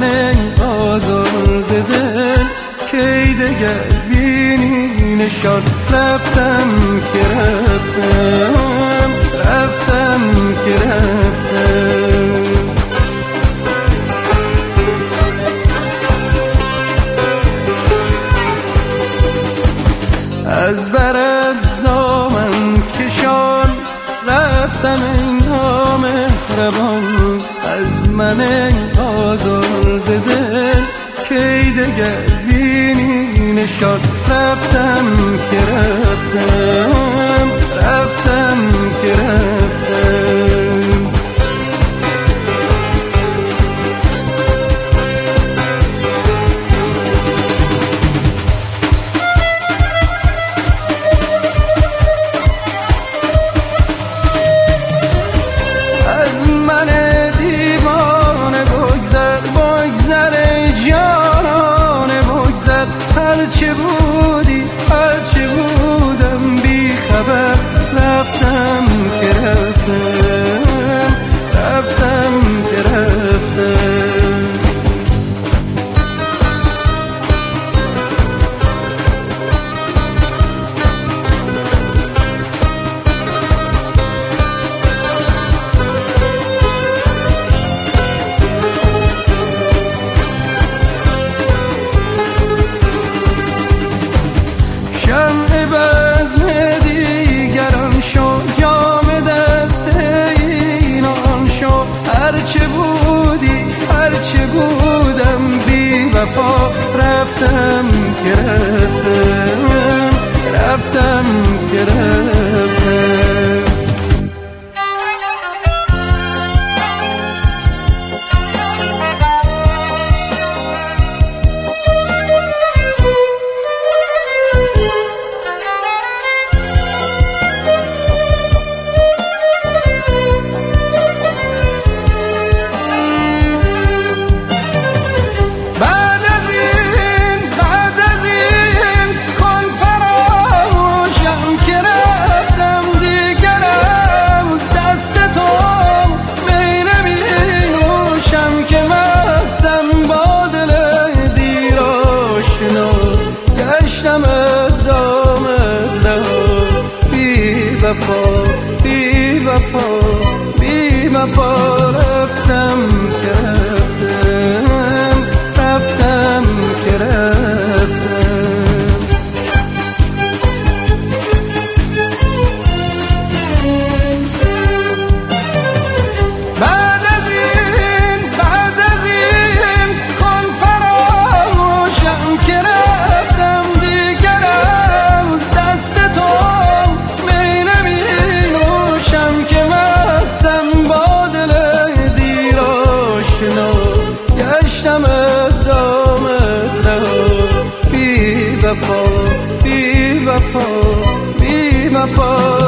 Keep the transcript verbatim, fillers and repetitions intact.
من آزرده دل کی دگر بینی نشان رفتم که رفتم رفتم که رفتم از برد دامن کشان رفتم این نامهربان از من آزرده دل کی دگر بینی نشان رفتم که رفتم رفتم که رفتم از من دیوانه بگذر بگذر ای جانانه بگذر هرچه بودی هرچه بودم بی خبر رفتم که رفتم رفتم که رفتم شمع بزم دیگران شو جام دست اینان شو هرچه بودی هرچه بودم بی وفا رفتم که رفتم رفتم که رفتم بی وفا بی وفا رفتم که رفتم رفتم که رفتم بعد از این بعد از این کن فراموشم که رفتم دیگرم از دست تو گشتم از دامت رها بی وفا بی وفا بی وفا